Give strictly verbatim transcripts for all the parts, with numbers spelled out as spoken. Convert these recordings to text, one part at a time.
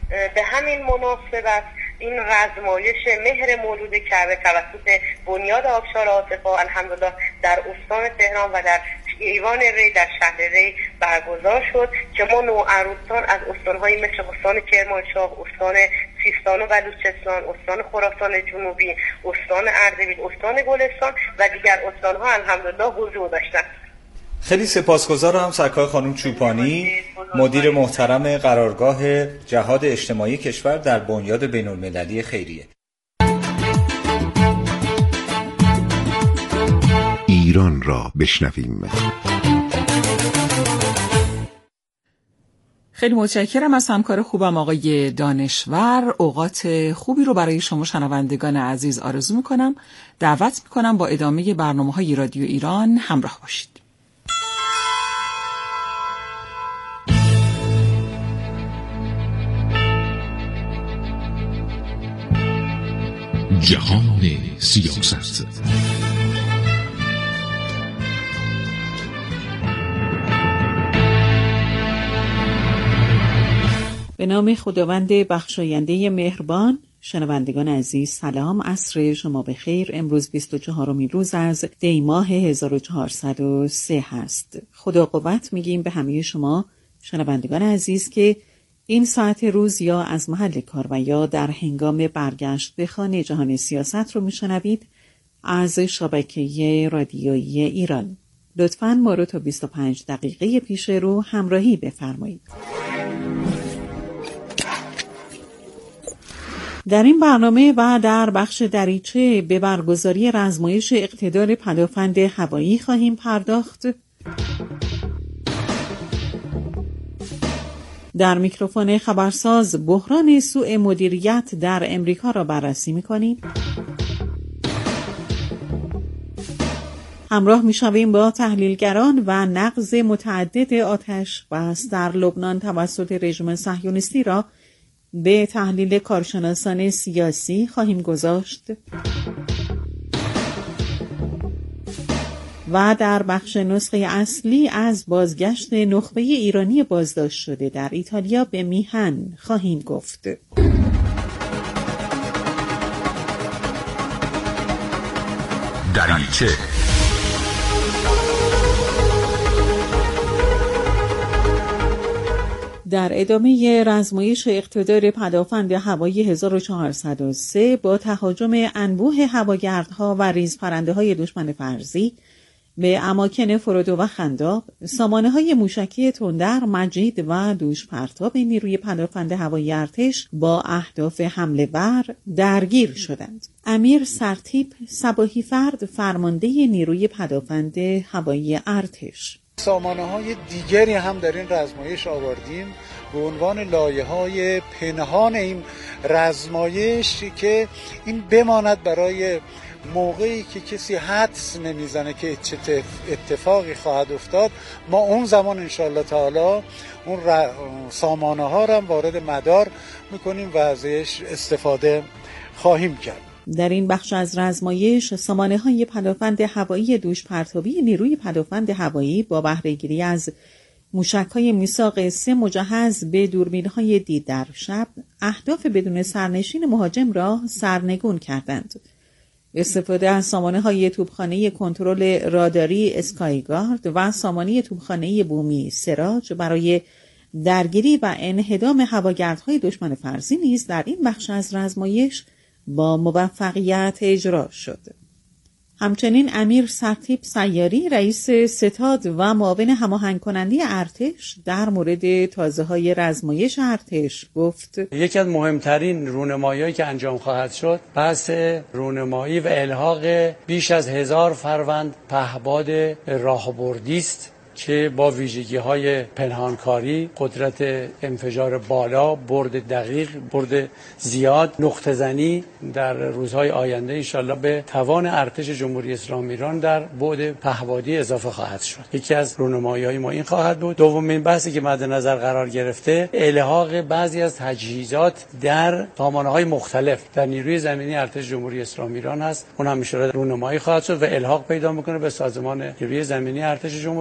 به همین مناسبت این رزمایش مهر مولود کعبه توسط بنیاد آبشار عاطفه الحمدلله در استان تهران و در ایوان ری در شهر ری برگزار شد که ما نوعروسان از استان‌های مثل استان کرمانشاه، استان سیستان و بلوچستان، استان خراسان جنوبی، استان اردبیل، استان گلستان و دیگر استان‌ها الحمدلله حضور داشتند. خیلی سپاسگزارم سرکار خانم چوپانی، مدیر محترم قرارگاه جهاد اجتماعی کشور در بنیاد بین‌المللی خیریه. ایران را بشنویم. خیلی متشکرم از همکار خوبم آقای دانشور. اوقات خوبی رو برای شما شنوندگان عزیز آرزو میکنم. دعوت میکنم با ادامه برنامه‌های رادیو ایران همراه باشید. جهان سیاست. به نام خداوند بخشاینده مهربان. شنوندگان عزیز سلام، عصر شما بخیر. امروز بیست و چهارمین روز از دی ماه هزار و چهارصد و سه هست. خدا قوت میگیم به همه شما شنوندگان عزیز که این ساعت روز یا از محل کار و یا در هنگام برگشت به خانه جهان سیاست رو میشنوید از شبکه رادیویی ایران. لطفاً ما رو تا بیست و پنج دقیقه پیش رو همراهی بفرمایید. در این برنامه و در بخش دریچه به برگزاری رزمایش اقتدار پدافند هوایی خواهیم پرداخت. در میکروفون خبرساز بحران سوء مدیریت در امریکا را بررسی می‌کنیم. همراه می‌شویم با تحلیلگران و نقض متعدد آتش بس در لبنان توسط رژیم صهیونیستی را به تحلیل کارشناسان سیاسی خواهیم گذاشت. و در بخش نسخه اصلی از بازگشت نخبه ایرانی بازداشت شده در ایتالیا به میهن خواهیم گفت. دریچه در ادامه رزمایش اقتدار پدافند هوایی هزار و چهارصد و سه با تهاجم انبوه هواگردها و ریزپرنده‌های دشمن فرضی به اماکن فرودو و خنداب، سامانه‌های موشکی تندر، مجید و دوش پرتاب نیروی پدافند هوایی ارتش با اهداف حمله ور درگیر شدند. امیر سرتیپ صباحی فرد فرمانده نیروی پدافند هوایی ارتش: سامانه‌های دیگری هم در این رزمایش آوردیم به عنوان لایه‌های پنهان این رزمایش که این بماند برای موقعی که کسی حدس نمیزنه که چه اتفاقی خواهد افتاد. ما اون زمان انشالله تعالی اون سامانه ها را وارد مدار میکنیم و ازش استفاده خواهیم کرد. در این بخش از رزمایش سامانه های پدافند هوایی دوش پرتابی نیروی پدافند هوایی با بهره‌گیری از موشک های میثاق سه مجهز به دوربین های دید در شب اهداف بدون سرنشین مهاجم را سرنگون کردند. استفاده از سامانه های توپخانه کنترل راداری اسکایگارد و سامانه توپخانه بومی سراج برای درگیری و انهدام هواگردهای دشمن فرضی نیز در این بخش از رزمایش با موفقیت اجرا شد. همچنین امیر سرتیپ سیاری رئیس ستاد و معاون هماهنگ کننده ارتش در مورد تازه‌های رزمایش ارتش گفت: یکی از مهمترین رونمایی‌هایی که انجام خواهد شد بحث رونمایی و الحاق بیش از هزار فروند پهباد راهبردی است که با ویژگی‌های پنهانکاری، قدرت انفجار بالا، برد دقیق، برد زیاد، نقطه زنی در روزهای آینده انشالله به توان ارتش جمهوری اسلامی ایران در بعد پهبادی اضافه خواهد شد. یکی از رونمایی‌های ما این خواهد بود. دومین بحثی که مد نظر قرار گرفته الحاق بعضی از تجهیزات در سامانه‌های مختلف در نیروی زمینی ارتش جمهوری اسلامی ایران هست. اون هم انشالله رونمایی خواهد شد و الحاق پیدا می‌کنه به سازمان نیروی زمینی ارتش جمهوری اسلامی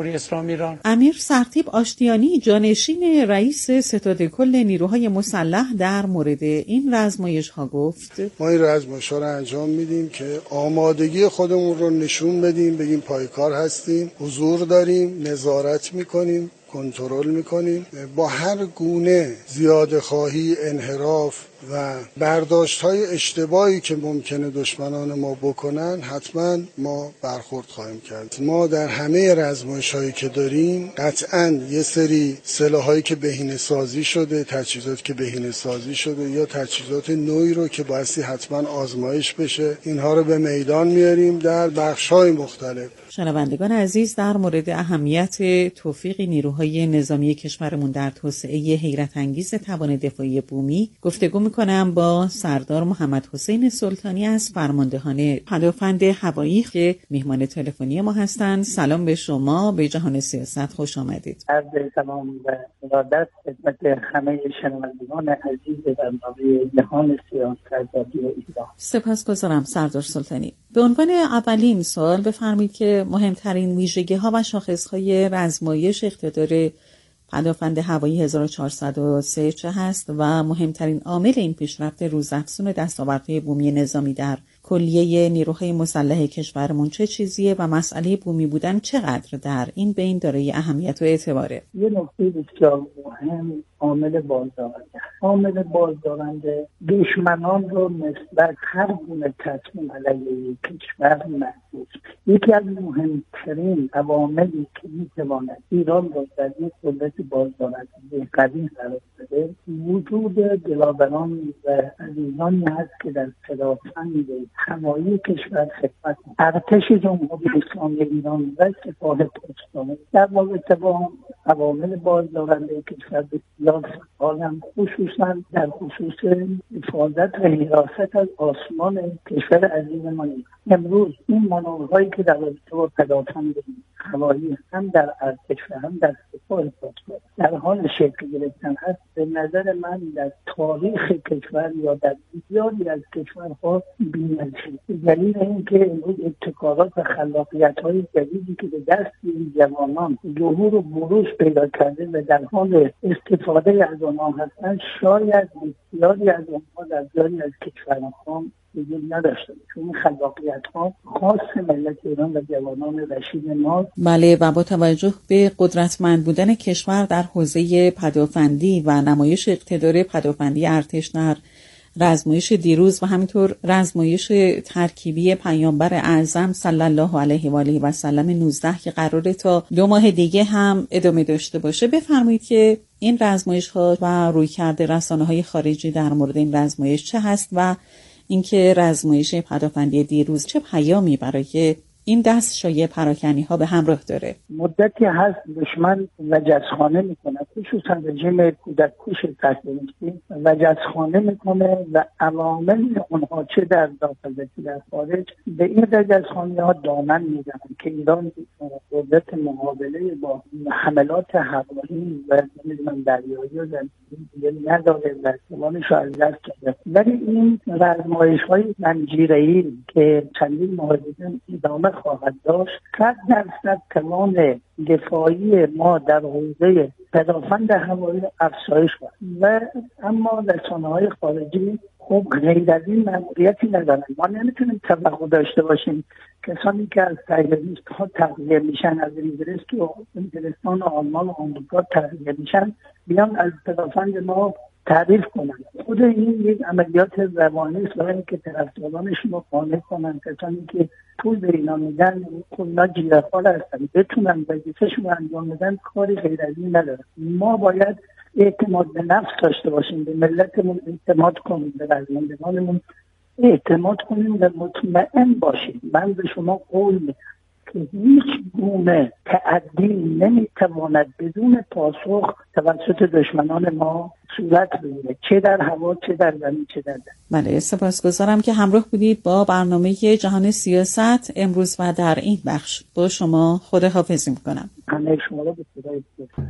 اسلام ایران. امیر سرتیپ آشتیانی، جانشین رئیس ستاد کل نیروهای مسلح، در مورد این رزمایش‌ها گفت: ما این رزمایش‌ها رو انجام میدیم که آمادگی خودمون رو نشون بدیم، بگیم پایکار هستیم، حضور داریم، نظارت میکنیم، کنترل میکنیم. با هر گونه زیاده خواهی، انحراف و برداشت‌های اشتباهی که ممکنه دشمنان ما بکنن حتما ما برخورد خواهیم کرد. ما در همه رزمایش‌هایی که داریم قطعاً یه سری سلاحایی که بهینه‌سازی شده، تجهیزاتی که بهینه‌سازی شده یا تجهیزات نوعی رو که بایستی حتما آزمایش بشه، اینها رو به میدان میاریم در بخش‌های مختلف. شنوندگان عزیز، در مورد اهمیت توفیق نیروهای نظامی کشورمون در توسعه حیرت انگیز توان دفاعی بومی گفتگو میکنم با سردار محمد حسین سلطانی از فرماندهان پدافند هوایی که میهمان تلفنی ما هستند. سلام به شما، به جهان سیاست خوش آمدید. عرض سلام و ارادت خدمت همه شنوندگان عزیز برنامه جهان سیاست رادیو ایران. سپاسگزارم سردار سلطانی. به عنوان اولین سوال بفرمایید که مهمترین ویژگی‌ها و شاخص‌های رزمایش اقتدار پدافند هوایی هزار و چهارصد و سه چه هست و مهمترین عامل این پیشرفت روزافزون دستاوردهای بومی نظامی در کلیه نیروهای مسلح کشورمون چه چیزیه و مسئله بومی بودن چقدر در این بین دارای اهمیت و اعتباره؟ یه نکته بسیار مهم عامل بازدارنده. عامل بازدارنده دشمنان رو نسبت هر گونه تصمیم علیه کشور محدود. یکی از مهمترین عواملی که میتواند ایران رو در یک دولت بازدارنده قوی قرار بده وجود دلاوران و عزیزانی هست که در پدافند هوایی کشور خدمت ارتش جمهوری اسلامی ایران و سپاه پاسداران در رابطه با عوامل بازدارنده کشور بسیار فعالند، خصوصا در خصوص حفاظت و حراست از آسمان کشور عزیزمان. امروز این مانورهایی که در رابطه با پدافند هوایی هم در ارتش و هم در سپاه پاسداران در حال شکل گرفتن هست، به نظر من در تاریخ کشور یا در بسیاری از کشورها بی‌نظیر. دلیل اینکه امروز ابتکارات و خلاقیت‌های جدیدی که به دست این جوانان ظهور و بروز پیدا کرده و در حال استفاده از آنها هستند، شاید بسیاری از آنها در بسیاری از کشورها وجود نداشته، چون خلاقیت‌ها خاص ملت ایران و جوانان رشید ما. بله، و با توجه به قدرتمند بودن کشور در حوزه پدافندی و نمایش اقتدار پدافندی ارتش در رزمایش دیروز و همینطور رزمایش ترکیبی پیامبر اعظم صلی الله علیه و آله و سلم نوزده که قراره تا دو ماه دیگه هم ادامه داشته باشه، بفرمایید که این رزمایش ها و رویکرد رسانه‌های خارجی در مورد این رزمایش چه هست و اینکه رزمایش پدافندی دیروز چه پیامی برای این دست شایع پراکنی ها به همراه داره؟ مدتی هست دشمن وجزخانه میکنه، خصوصا رژیم کودککش صهیونیستی وجزخانه میکنه و عوامل اونها چه در داخل و چه در خارج به این وجزخانه ها دامن میزنن که ایران قدرت مقابله با حملات هوایی و نمیدونم دریایی و زمینی نداره و توانش رو از دست داده. ولی این رزمایش های زنجیره‌ای که چندین ماه دیگه ادامه خواهد داشت، صد درصد توان دفاعی ما در حوزه پدافند هوایی افزایش خواهد و اما رسانه‌های خارجی خب غیر از این مأموریتی ندارن. ما نمیتونیم توقع داشته باشیم کسانی که از صهیونیست ها تغذیه میشن، از انگلیس و انگلستان و آلمان و آمریکا تغذیه میشن، بیان از پدافند ما تعریف کنن. خود این یک عملیات روانی است برای اینکه طرفدارانشون رو قانع کنن، کسانی که پول به اینا میدن اونا جیره‌خوار هستن، بتونن وظیفه‌شون رو انجام بدن، کاری غیر از این ندارن. ما باید اعتماد به نفس داشته باشیم، به ملتمون اعتماد کنیم، به رزمندگانمون اعتماد کنیم و مطمئن باشیم. من به شما قول میدم که هیچ گونه تعدی نمیتواند بدون پاسخ توسط دشمنان ما صورت بگیره، چه در هوا، چه در زمین، چه در زمین. بله، سپاسگزارم که همراه بودید با برنامه جهان سیاست امروز و در این بخش. با شما خداحافظی میکنم. همه شما رو به خدای سپارم.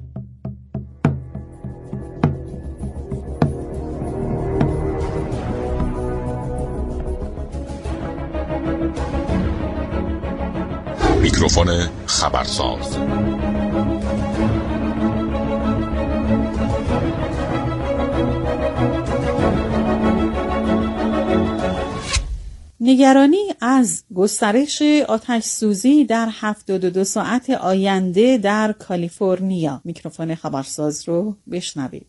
میکروفون خبرساز نگرانی از گسترش آتش سوزی در هفتاد و دو ساعت آینده در کالیفرنیا. میکروفون خبرساز رو بشنوید.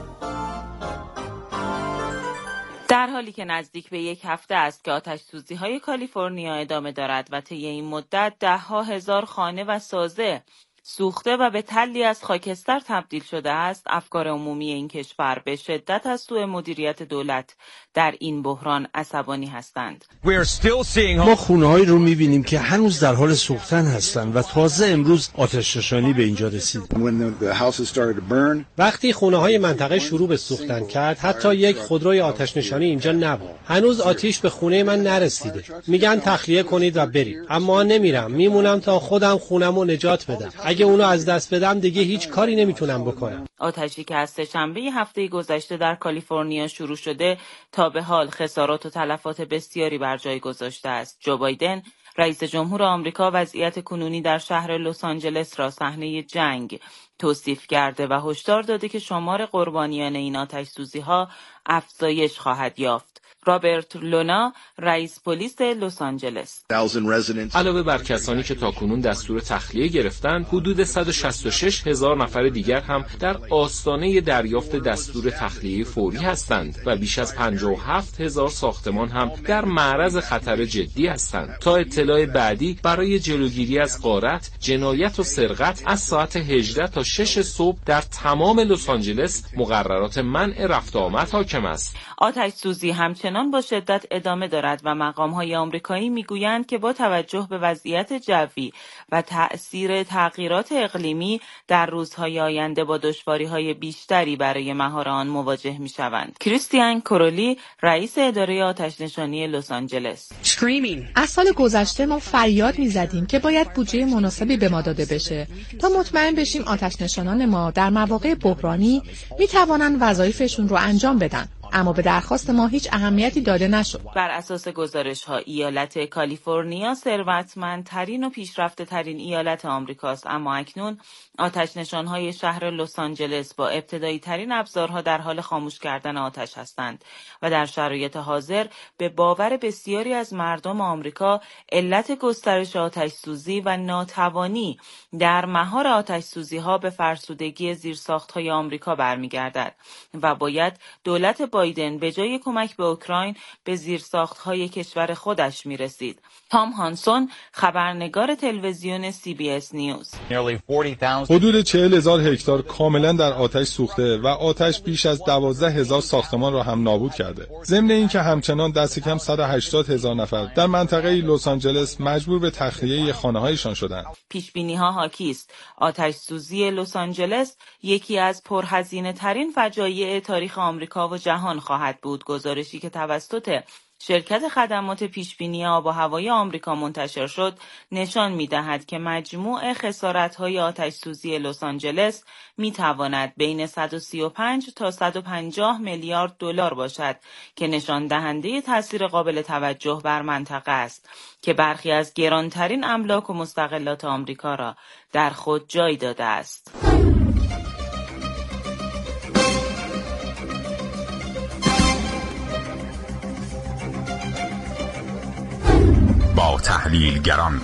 در حالی که نزدیک به یک هفته است که آتش سوزی های کالیفرنیا ادامه دارد و طی این مدت ده ها هزار خانه و سازه سوخته و به تلی از خاکستر تبدیل شده است، افکار عمومی این کشور به شدت از سوء مدیریت دولت در این بحران عصبانی هستند. ما خونه‌هایی رو می‌بینیم که هنوز در حال سوختن هستند و تازه امروز آتش‌نشانی به اینجا رسید. وقتی خونه‌های منطقه شروع به سوختن کرد، حتی یک خودروی آتش‌نشانی اینجا نبود. هنوز آتش به خونه من نرسیده. میگن تخلیه کنید و برید. اما نمیرم، میمونم تا خودم خونمو نجات بدم. اگه اونو از دست بدم دیگه هیچ کاری نمیتونم بکنم. آتشی که از سه‌شنبه هفته گذشته در کالیفرنیا شروع شده تا به حال خسارات و تلفات بسیاری بر جای گذاشته است. جو بایدن رئیس جمهور آمریکا وضعیت کنونی در شهر لس آنجلس را صحنه جنگ توصیف کرده و هشدار داده که شمار قربانیان این آتش‌سوزی‌ها افزایش خواهد یافت. رابرت لونا رئیس پلیس لس آنجلس: علاوه بر کسانی که تاکنون دستور تخلیه گرفتند، حدود صد و شصت و شش هزار نفر دیگر هم در آستانه دریافت دستور تخلیه فوری هستند و بیش از پنجاه و هفت هزار ساختمان هم در معرض خطر جدی هستند. تا اطلاع بعدی برای جلوگیری از غارت، جنایت و سرقت از ساعت هجده تا شش صبح در تمام لس آنجلس مقررات منع رفت و آمد حاکم است. آتش سوزی همچنان با شدت ادامه دارد و مقام‌های آمریکایی میگویند که با توجه به وضعیت جوی و تأثیر تغییرات اقلیمی در روزهای آینده با دشواری‌های بیشتری برای مهار آن مواجه می‌شوند. کریستیان کورولی رئیس اداره آتش‌نشانی لس آنجلس: از سال گذشته ما فریاد می‌زدیم که باید بودجه مناسبی به ما داده بشه تا مطمئن بشیم آتش‌نشانان ما در مواقع بحرانی می‌توانند وظایفشون رو انجام بدن. اما به درخواست ما هیچ اهمیتی داده نشد. بر اساس گزارش‌ها ایالت کالیفرنیا ثروتمندترین و پیشرفته‌ترین ایالت آمریکاست، اما اکنون آتش‌نشان‌های شهر لس آنجلس با ابتدایی‌ترین ابزارها در حال خاموش کردن آتش هستند و در شرایط حاضر به باور بسیاری از مردم آمریکا علت گسترش آتش‌سوزی و ناتوانی در مهار آتش‌سوزی‌ها به فرسودگی زیرساخت‌های آمریکا برمیگردد و باید دولت بایدن به جای کمک به اوکراین به زیرساخت‌های کشور خودش می‌رسید. تام هانسون خبرنگار تلویزیون سی بی اس نیوز: حدود چهل هزار هکتار کاملا در آتش سوخته و آتش بیش از دوازده هزار ساختمان را هم نابود کرده. ضمن اینکه همچنان دست کم صد و هشتاد هزار نفر در منطقه لس آنجلس مجبور به تخلیه خانه‌هایشان شدند. پیش‌بینی‌ها حاکی است آتش سوزی لس آنجلس یکی از پرهزینه‌ترین فجایع تاریخ آمریکا و جهان خواهد بود. گزارشی که توسط شرکت خدمات پیشبینی آب و هوای آمریکا منتشر شد نشان می‌دهد که مجموع خسارت‌های آتش‌سوزی لس آنجلس می‌تواند بین صد و سی و پنج تا صد و پنجاه میلیارد دلار باشد که نشان دهنده تأثیر قابل توجه بر منطقه است که برخی از گرانترین املاک و مستقلات آمریکا را در خود جای داده است. با تحلیلگران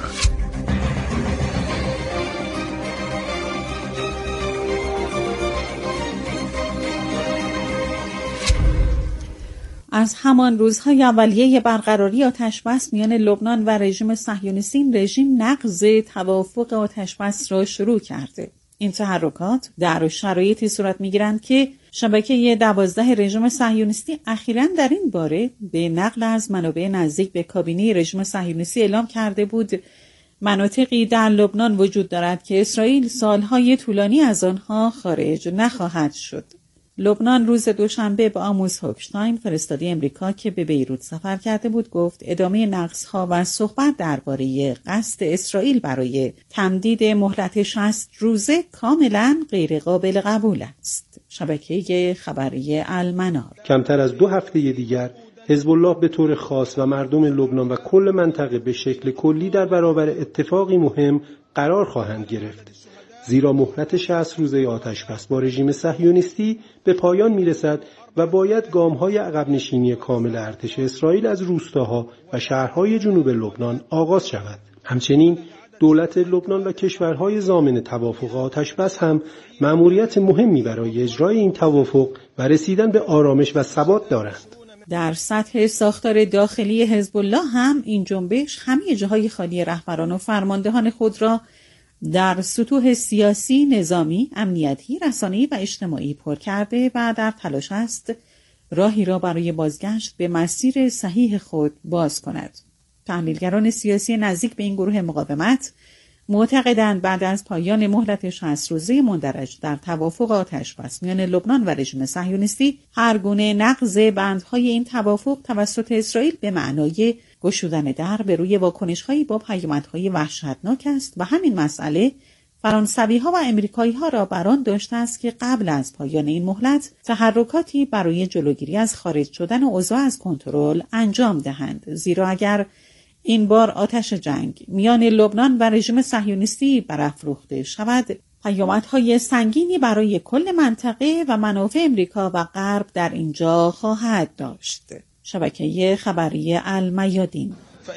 از همان روزهای اولیه برقراری آتشبس میان لبنان و رژیم صهیونیستی، این رژیم نقض توافق آتشبس را شروع کرده. این تحرکات در شرایطی صورت می‌گیرند که شبکه دوازده رژیم صهیونیستی اخیراً در این باره به نقل از منابع نزدیک به کابینه رژیم صهیونیستی اعلام کرده بود مناطقی در لبنان وجود دارد که اسرائیل سالهای طولانی از آنها خارج نخواهد شد. لبنان روز دوشنبه با آموز هوکشتاین فرستاده امریکا که به بیروت سفر کرده بود گفت ادامه نقض‌ها و صحبت درباره قصد اسرائیل برای تمدید مهلت شصت روزه کاملا غیر قابل قبول است. شبکه خبری المنار: کمتر از دو هفته دیگر حزب الله به طور خاص و مردم لبنان و کل منطقه به شکل کلی در برابر اتفاقی مهم قرار خواهند گرفت. زیرا مهلت شصت روزه آتش‌بس با رژیم صهیونیستی به پایان میرسد و باید گام‌های عقب نشینی کامل ارتش اسرائیل از روستاها و شهرهای جنوب لبنان آغاز شود. همچنین دولت لبنان و کشورهای ضامن توافق آتش‌بس هم مأموریت مهمی برای اجرای این توافق و رسیدن به آرامش و ثبات دارند. در سطح ساختار داخلی حزب الله هم این جنبش همه جاهای خالی رهبران و فرماندهان خود را در سطوح سیاسی، نظامی، امنیتی، رسانه‌ای و اجتماعی پر کرده و در تلاش است راهی را برای بازگشت به مسیر صحیح خود باز کند. تحلیلگران سیاسی نزدیک به این گروه مقاومت معتقدند بعد از پایان مهلت شصت روزه مندرج در توافق آتش‌بس میان لبنان و رژیم صهیونیستی، هر گونه نقض بندهای این توافق توسط اسرائیل به معنای گشودن در به روی واکنش‌هایی با پیامدهای وحشتناک است و همین مسئله فرانسوی‌ها و امریکایی‌ها را بران داشته است که قبل از پایان این مهلت تحرکاتی برای جلوگیری از خارج شدن اوضاع از کنترل انجام دهند، زیرا اگر این بار آتش جنگ میان لبنان و رژیم صهیونیستی برافروخته شود، پیامدهای سنگینی برای کل منطقه و منافع امریکا و غرب در اینجا خواهد داشت. شبکه خبری المیادین.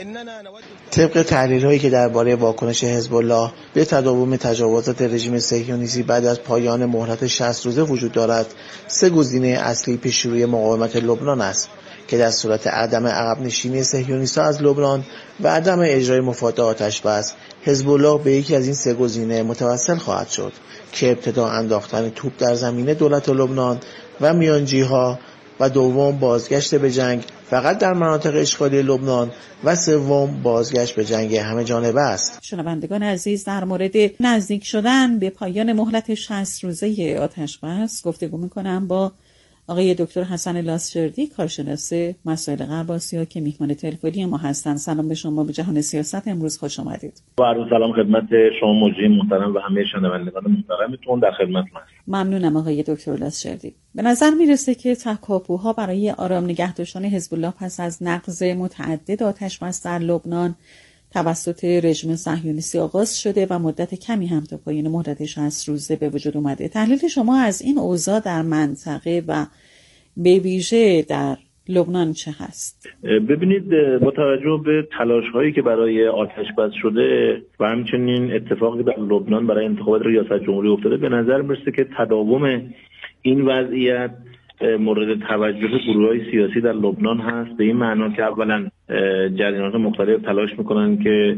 طبق تحلیل‌هایی که درباره واکنش حزب الله به تداوم تجاوزات رژیم صهیونیستی بعد از پایان مهلت شصت روزه وجود دارد، سه گزینه اصلی پیش روی مقاومت لبنان است که در صورت عدم عقب نشینی صهیونیست‌ها از لبنان و عدم اجرای مفاهمت آتش‌بس، حزب الله به یکی از این سه گزینه متوسل خواهد شد که ابتدا انداختن توپ در زمین دولت لبنان و میانجی‌ها و دوم بازگشت به جنگ فقط در مناطق اشغالی لبنان و سوم بازگشت به جنگ همه جانبه است. شنوندگان عزیز، در مورد نزدیک شدن به پایان مهلت شصت روزه آتش‌بس گفتگو می‌کنم با آقای دکتر حسن لاسجردی، کارشناس مسائل غرب آسیا که میهمان تلفنی ما هستند. سلام به شما. به جهان سیاست امروز خوش آمدید. با عرض سلام خدمت شما مجری محترم و همه شنوندگان محترمتون، در خدمتتون هستم. ممنونم آقای دکتر لاسجردی. به نظر میرسه که تکاپوها برای آرام نگه داشتن حزب الله پس از نقض متعدد آتش‌بس در لبنان توسط رژیم صهیونیستی آغاز شده و مدت کمی هم تا پایان مهلت شصت روزه به وجود اومده. تحلیل شما از این اوضاع در منطقه و به ویژه در لبنان چه هست؟ ببینید، با توجه به تلاش هایی که برای آتش بس شده و همچنین اتفاقی در لبنان برای انتخابات ریاست جمهوری افتاده، به نظر میرسه که تداوم این وضعیت مورد توجه گروه‌های سیاسی در لبنان هست، به این معنا که اولا جریانات مختلف تلاش میکنن که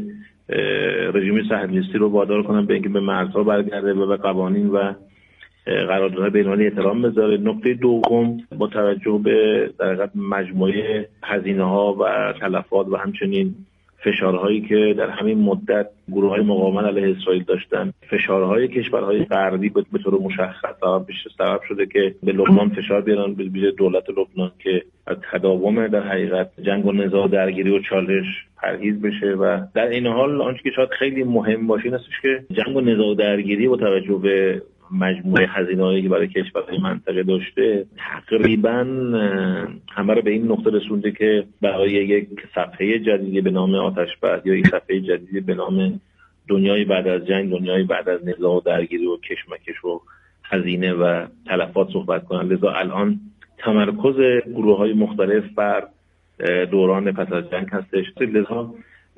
رژیم صهیونیستی رو وادار کنن به اینکه به مرزها برگرده و به قوانین و قراردادهای بین‌المللی احترام بذاره. نکته دوم، با توجه به در حقیقت مجموعه هزینه‌ها و تلفات و همچنین فشارهایی که در همین مدت گروه‌های مقاومت علیه اسرائیل داشتن، فشارهای کشورهای غربی به طور مشخص سبب شده که به لبنان فشار بیارن، به ویژه دولت لبنان، که از تداوم در حقیقت جنگ و نزاع، درگیری و چالش پرهیز بشه. و در این حال آنچه که شاید خیلی مهم باشه این استش که جنگ و نزاع و درگیری با توجه به مجموعه هزینه‌هایی که برای کشورهای منطقه داشته تقریبا همه رو به این نقطه رسونده که برای یک صفحه جدیدی به نام آتش‌بس یا یک صفحه جدیدی به نام دنیای بعد از جنگ، دنیای بعد از نزاع و درگیری و کشمکش و هزینه و تلفات صحبت کنن. لذا الان تمرکز گروه‌های مختلف بر دوران پس از جنگ هستش. لذا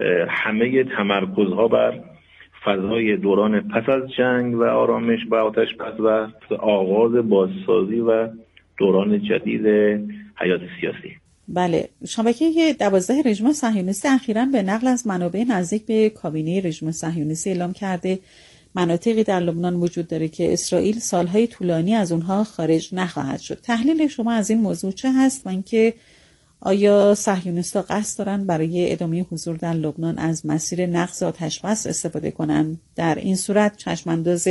همه تمرکزها بر فضای دوران پس از جنگ و آرامش و آتش‌بس و آغاز بازسازی و دوران جدید حیات سیاسی. بله، شبکه دوازده رژیم صهیونیستی اخیراً به نقل از منابع نزدیک به کابینه رژیم صهیونیستی اعلام کرده مناطقی در لبنان وجود داره که اسرائیل سالهای طولانی از اونها خارج نخواهد شد. تحلیل شما از این موضوع چه هست و اینکه آیا صهیونیست‌ها قصد دارن برای ادامه حضور در لبنان از مسیر نقض آتش‌بس استفاده کنن؟ در این صورت چشم‌انداز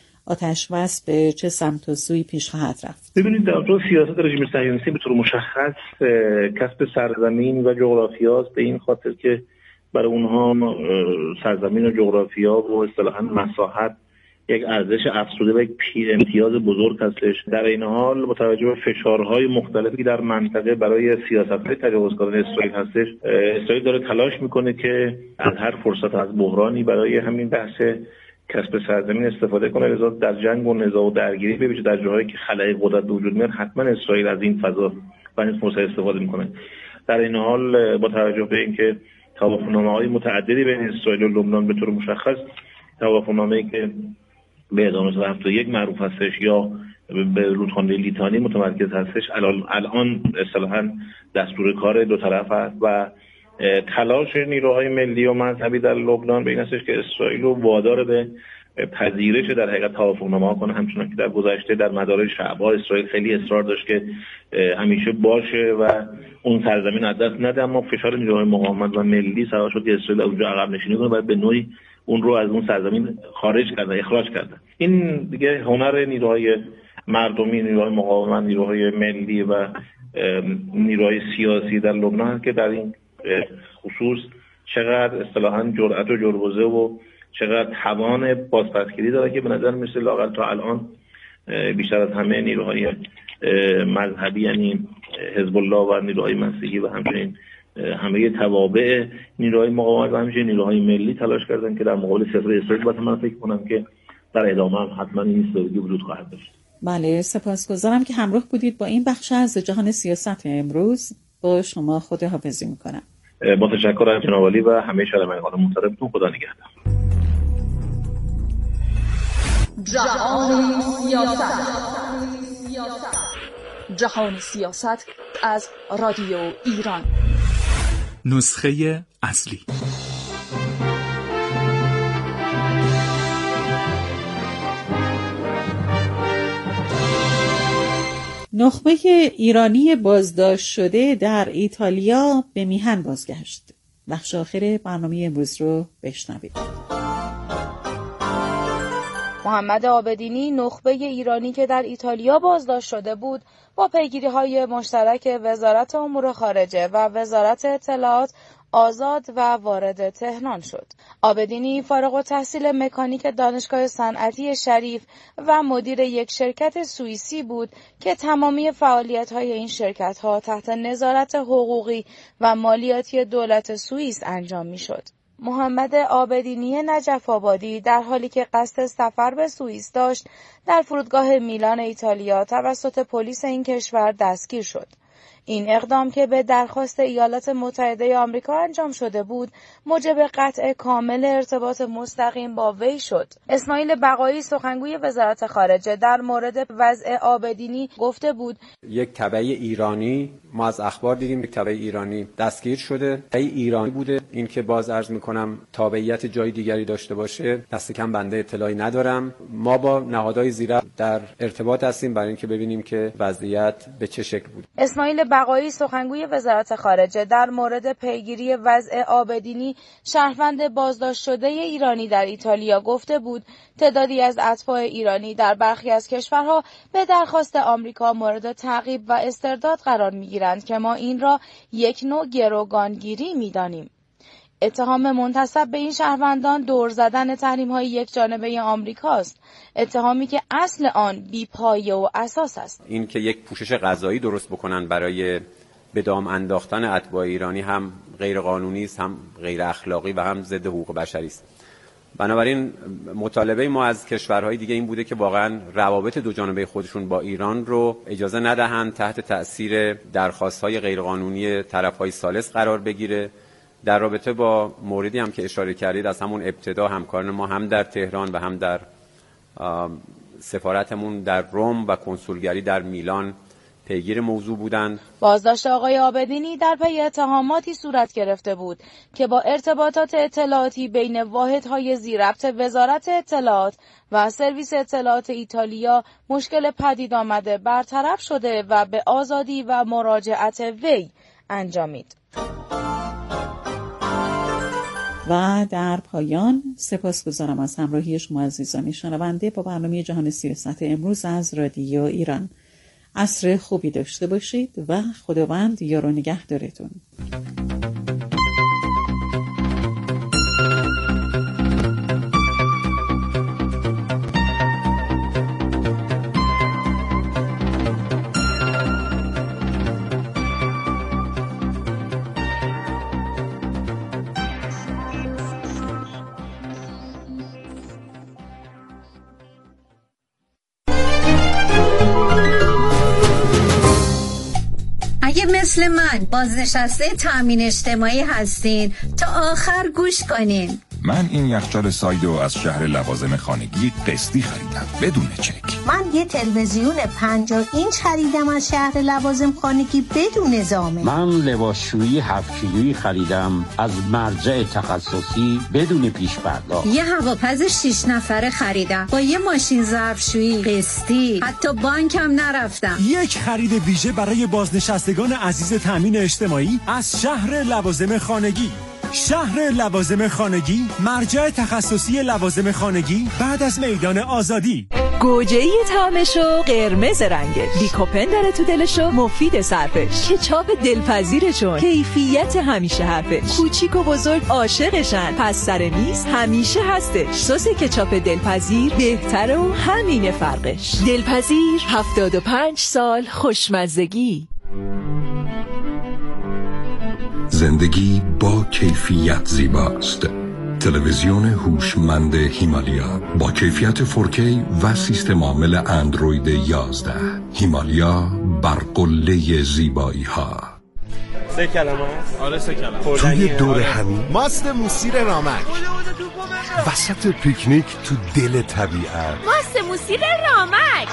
آتش‌بس به چه سمت و سوی پیش خواهد رفت؟ ببینید، در واقع سیاست رژیم صهیونیستی به طور مشخص کسب سرزمین و جغرافیاست، به این خاطر که برای اونها سرزمین و جغرافیا و اصطلاحاً مساحت یک ارزش افزوده و یک امتیاز بزرگ هستش. در این حال با توجه به فشارهای مختلفی که در منطقه برای سیاست‌های تجاوزکارانه اسرائیل هستش، اسرائیل داره تلاش میکنه که از هر فرصت از بحرانی برای همین بحث کسب سرزمین استفاده کنه، لذا در جنگ و نزاع و درگیری ببینید در جاهایی که خلأ قدرت به وجود میاد حتما اسرائیل از این فضا و این فرصت استفاده میکنه. در این حال با توجه به اینکه توافقنامه‌های متعددی بین اسرائیل و لبنان به طور مشخص توافقنامه‌ای که به ادامه هفتاد و یک معروف هستش یا به رودخانه لیتانی متمرکز هستش، الان اصطلاحاً دستور کار دو طرف است و تلاش نیروهای ملی و مذهبی در لبنان به این هستش که اسرائیل رو وادار به پذیرش در حقیقت توافقنامه‌ها کنه، همچنان که در گذشته در مدار شعب‌ها اسرائیل خیلی اصرار داشت که همیشه باشه و اون سرزمین از دست نده، اما فشار نیروهای مقاومت و ملی سبب شد که اسرائیل اونجا عقب نشینی کنه و به نوعی اون رو از اون سرزمین خارج کرده، اخراج کرده. این دیگه هنر نیروهای مردمی، نیروهای مقاومت، نیروهای ملی و نیروهای سیاسی در لبنان هست که در این خصوص چقدر اصطلاحاً جرأت و جربوزه و چقدر توان بازپسگیری داره که به نظر میسه لااقل تا الان بیشتر از همه نیروهای مذهبی یعنی حزب الله و نیروهای مسیحی و همچنین همه توابع نیروهای مقاومت و همچنین نیروهای ملی تلاش کردن که در مقابل سیاست اسرائیل باشه. من فکر کنم که در ادامه هم حتما این ایستادگی وجود خواهد داشت. بله، سپاسگزارم که همراه بودید با این بخش از جهان سیاست امروز. با شما خداحافظی میکنم. با تشکر از جناب عالی و همه شنوندگان محترمتون. خدا نگهدار. جهان سیاست. جهان سیاست از رادیو ایران. نسخه اصلی. نخبه ایرانی بازداشت شده در ایتالیا به میهن بازگشت. بخش آخر برنامه امروز رو بشنوید. محمد عابدینی نخبه ایرانی که در ایتالیا بازداشت شده بود با پیگیری‌های مشترک وزارت امور خارجه و وزارت اطلاعات آزاد و وارد تهران شد. عابدینی فارغ التحصیل مکانیک دانشگاه صنعتی شریف و مدیر یک شرکت سوئیسی بود که تمامی فعالیت‌های این شرکت‌ها تحت نظارت حقوقی و مالیاتی دولت سوئیس انجام می‌شد. محمد عابدینی نجف آبادی در حالی که قصد سفر به سوئیس داشت در فرودگاه میلان ایتالیا توسط پلیس این کشور دستگیر شد. این اقدام که به درخواست ایالات متحده آمریکا انجام شده بود، موجب قطع کامل ارتباط مستقیم با وی شد. اسماعیل بقایی سخنگوی وزارت خارجه در مورد وضع عابدینی گفته بود: یک تبعی ایرانی، ما از اخبار دیدیم یک تبعی ایرانی دستگیر شده. تبعی ایرانی بوده. این که باز عرض میکنم تابعیت جای دیگری داشته باشه دست کم بنده اطلاعی ندارم. ما با نهادهای زیر در ارتباط هستیم برای اینکه ببینیم که وضعیت به چه شکل بود. اسماعیل بقایی سخنگوی وزارت خارجه در مورد پیگیری وضع عابدینی شهروند بازداشت شده ایرانی در ایتالیا گفته بود تعدادی از اتباع ایرانی در برخی از کشورها به درخواست آمریکا مورد تعقیب و استرداد قرار می‌گیرند که ما این را یک نوع گروگانگیری می‌دانیم. اتهام منتسب به این شهروندان دور زدن تحریم‌های یک جانبه آمریکاست، اتهامی که اصل آن بی‌پایه و اساس است. این که یک پوشش قضایی درست بکنن برای به دام انداختن اتباع ایرانی هم غیر قانونی است، هم غیر اخلاقی و هم ضد حقوق بشری است. بنابراین مطالبه ما از کشورهای دیگه این بوده که واقعا روابط دو جانبه خودشون با ایران رو اجازه ندهند تحت تأثیر درخواست‌های غیرقانونی طرف‌های ثالث قرار بگیره. در رابطه با موردی هم که اشاره کردید، از همون ابتدا همکاران ما هم در تهران و هم در سفارتمون در روم و کنسولگری در میلان پیگیر موضوع بودند. بازداشت آقای عابدینی در پی اتهاماتی صورت گرفته بود که با ارتباطات اطلاعاتی بین واحدهای ذی‌ربط وزارت اطلاعات و سرویس اطلاعات ایتالیا مشکل پدید آمده برطرف شده و به آزادی و مراجعت وی انجامید. و در پایان سپاسگزارم از همراهی شما عزیزان شنونده با برنامه جهان سیاست امروز از رادیو ایران. عصر خوبی داشته باشید و خداوند یار و نگهدارتون. اگه مثل من بازنشسته تأمین اجتماعی هستین تا آخر گوش کنین. من این یخچال سایدو از شهر لوازم خانگی قسطی خریدم بدون چک. من یه تلویزیون پنجاه اینچ خریدم از شهر لوازم خانگی بدون زامن. من لباسشویی هفت کیلویی خریدم از مرجع تخصصی بدون پیش پرداخت. یه هواپز شش نفره خریدم با یه ماشین ظرفشویی قسطی، حتی بانکم نرفتم. یک خرید ویژه برای بازنشستگان عزیز تأمین اجتماعی از شهر لوازم خانگی. شهر لوازم خانگی، مرجع تخصصی لوازم خانگی بعد از میدان آزادی. گوجه‌ای طعمشو قرمز رنگش، لیکوپن داره تو دلشو مفید صرفش، کچاپ دلپذیرشون کیفیت همیشه حرفش، کوچیک و بزرگ عاشقشن، پس سر میز همیشه هستش. سس کچاپ دلپذیر بهتره و همینه فرقش. دلپذیر هفتاد و پنج سال خوشمزگی. زندگی با کیفیت زیباست. تلویزیون هوشمند هیمالیا با کیفیت فور کی و سیستم عامل اندروید یازده. هیمالیا بر قله زیبایی ها. سه کلمه است؟ آره سه کلمه. توی دور همین ماست موسیر رامک، وسط پیکنیک تو دل طبیعت، ماست موسیر رامک،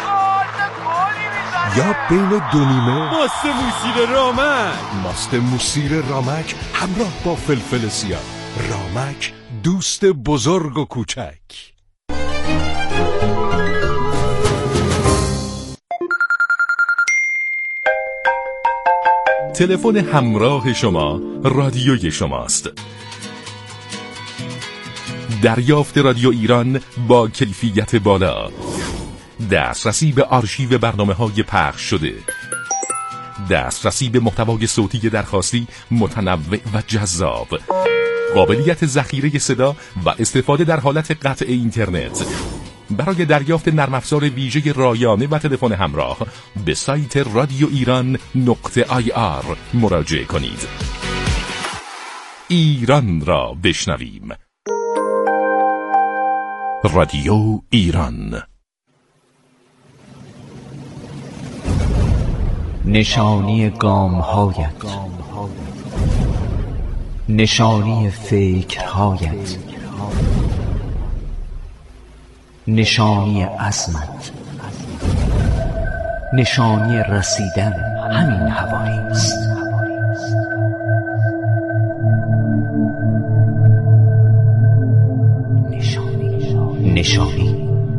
یا بین دو نیمه ماست موسیر رامک. ماست موسیر رامک همراه با فلفل سیاه. رامک دوست بزرگ و کوچک. تلفن همراه شما رادیوی شماست. دریافت رادیو ایران با کیفیت بالا، دسترسی به آرشیو برنامه‌های پخش شده، دسترسی به محتوای صوتی درخواستی متنوع و جذاب، قابلیت ذخیره صدا و استفاده در حالت قطع اینترنت. برای دریافت نرم افزار ویژه رایانه و تلفن همراه به سایت رادیو ایران نقطه آی آر مراجعه کنید. ایران را بشنویم. رادیو ایران. نشانی گام‌هایت، نشانی فکرهایت، نشانی عزمت، نشانی رسیدن همین هوایی است. نشانی نشانی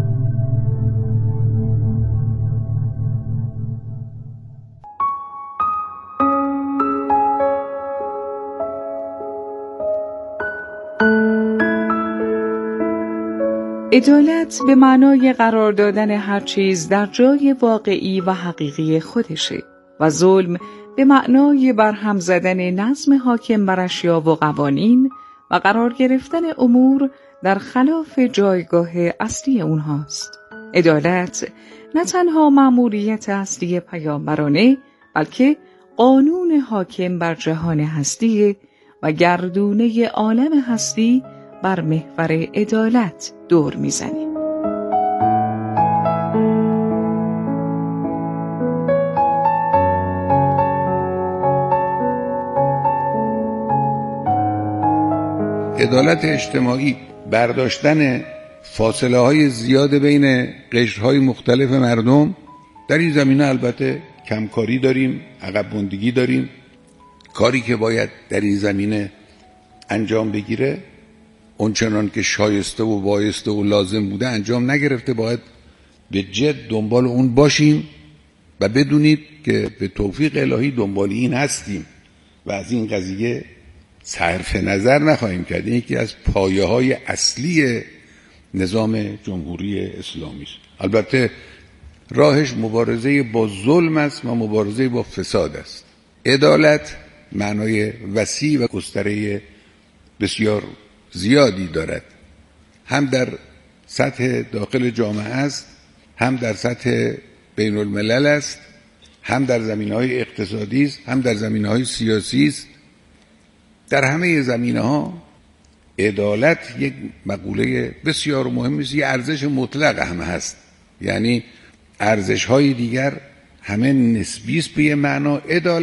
عدالت به معنای قرار دادن هر چیز در جای واقعی و حقیقی خودشه و ظلم به معنای برهم زدن نظم حاکم بر اشیا و قوانین و قرار گرفتن امور در خلاف جایگاه اصلی اونهاست. عدالت نه تنها مأموریت اصلی پیامبرانه بلکه قانون حاکم بر جهان هستی و گردونه عالم هستی بر محور عدالت دور میزنیم. عدالت اجتماعی برداشتن فاصله های زیاد بین قشرهای مختلف مردم. در این زمینه البته کمکاری داریم، عقب ماندگی داریم. کاری که باید در این زمینه انجام بگیره اونچنان که شایسته و بایسته و لازم بوده انجام نگرفته. باید به جد دنبال اون باشیم و بدونید که به توفیق الهی دنبال این هستیم و از این قضیه صرف نظر نخواهیم کرد. این یکی از پایه های اصلی نظام جمهوری اسلامی است. البته راهش مبارزه با ظلم است و مبارزه با فساد است. عدالت معنای وسیع و گستره بسیار زیادی دارد، هم در سطح داخل جامعه است، هم در سطح بین الملل است، هم در زمینه‌های اقتصادی است، هم در زمینه‌های سیاسی است. در همه زمینه‌ها عدالت یک مقوله بسیار مهمی است، یک ارزش مطلق هم هست. یعنی ارزش‌های دیگر همه نسبی است به معنا. عدالت